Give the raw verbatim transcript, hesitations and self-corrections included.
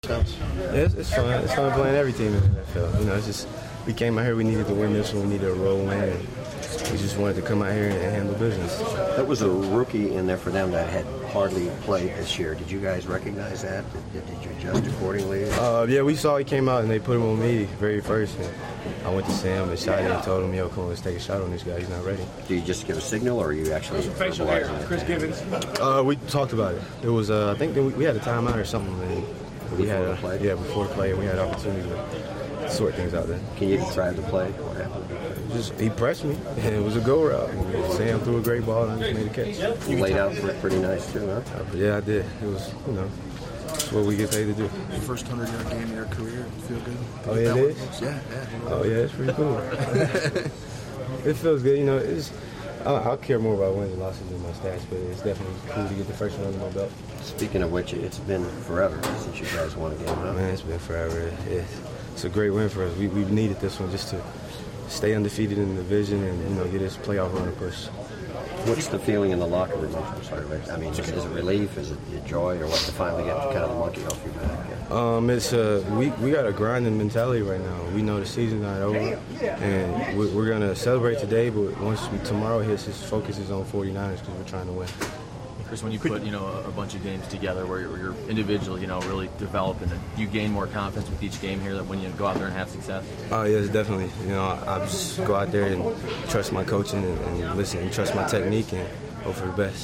Yeah, it's, it's fun. It's fun playing every team in the N F L. You know, it's just we came out here. We needed to win this one. We needed a roll win, and we just wanted to come out here and, and handle business. That was a rookie in there for them that had hardly played this year. Did you guys recognize that? Did, did you adjust accordingly? Uh, yeah, we saw he came out and they put him on me very first. And I went to Sam and shot him and told him, "Yo, come on, let's take a shot on this guy. He's not ready." Do you just give a signal, or are you actually facial hair? Chris Givens. Uh, we talked about it. It was uh, I think that we, we had a timeout or something. And we before had the a, play? Yeah, before the play, and we had opportunity to sort things out then. Can you describe the play? What happened? Just he pressed me, and it was a go route. And Sam threw a great ball, and I just made a catch. You laid out for pretty nice too, huh? Uh, yeah, I did. It was, you know, it's what we get paid to do. Your first hundred-yard game of your career. You feel good? Oh, yeah, it is? Yeah, yeah. Oh, yeah, it's pretty cool. It feels good. You know, it's, I, I'll care more about wins and losses than my stats, but it's definitely cool to get the first one under my belt. Speaking of which, it's been forever since you guys won a game, huh? Man, it's been forever. It's, it's a great win for us. We we needed this one just to stay undefeated in the division and, you know, get this playoff run to push. What's the feeling in the locker room? I'm sorry, Rick. I mean, is it relief? Is it joy? Or what, to finally get kind of the monkey off your back? Yeah. Um, it's uh, we we got a grinding mentality right now. We know the season's not over, and we, we're gonna celebrate today. But once we, tomorrow hits, his focus is on forty-niners because we're trying to win. Chris, when you put you know a, a bunch of games together where you're, you're individual, you know, really developing, and you gain more confidence with each game here that when you go out there and have success. Oh yes, definitely. You know, I, I just go out there and trust my coaching and, and listen and trust my technique and hope for the best.